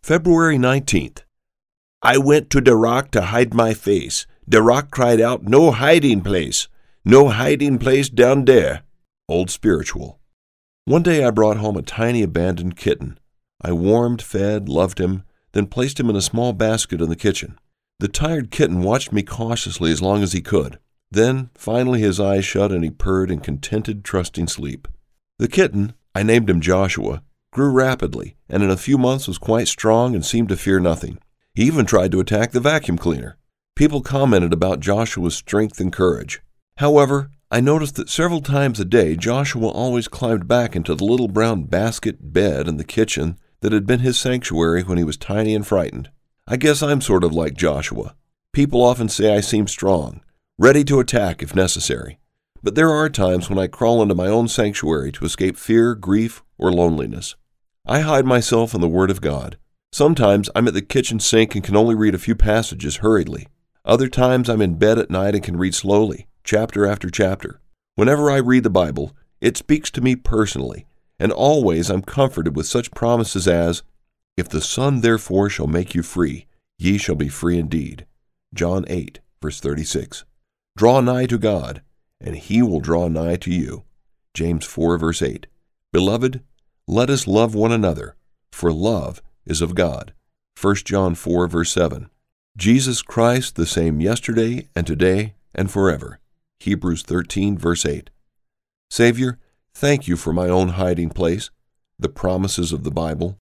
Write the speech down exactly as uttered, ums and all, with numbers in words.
February nineteenth. I went to the rock to hide my face. The rock cried out, "No hiding place. No hiding place down there." Old Spiritual. One day I brought home a tiny abandoned kitten. I warmed, fed, loved him, then placed him in a small basket in the kitchen. The tired kitten watched me cautiously as long as he could. Then, finally, his eyes shut and he purred in contented, trusting sleep. The kitten, I named him Joshua, grew rapidly, and in a few months was quite strong and seemed to fear nothing. He even tried to attack the vacuum cleaner. People commented about Joshua's strength and courage. However, I noticed that several times a day Joshua always climbed back into the little brown basket bed in the kitchen that had been his sanctuary when he was tiny and frightened. I guess I'm sort of like Joshua. People often say I seem strong, ready to attack if necessary. But there are times when I crawl into my own sanctuary to escape fear, grief, or loneliness. I hide myself in the Word of God. Sometimes I'm at the kitchen sink and can only read a few passages hurriedly. Other times I'm in bed at night and can read slowly, chapter after chapter. Whenever I read the Bible, it speaks to me personally, and always I'm comforted with such promises as, "If the Son therefore shall make you free, ye shall be free indeed." John eight, verse thirty-six. Draw nigh to God, and He will draw nigh to you. James four, verse eight. Beloved, let us love one another, for love is of God. First John four, verse seven. Jesus Christ the same yesterday and today and forever. Hebrews thirteen, verse eight. Savior, thank you for my own hiding place, the promises of the Bible,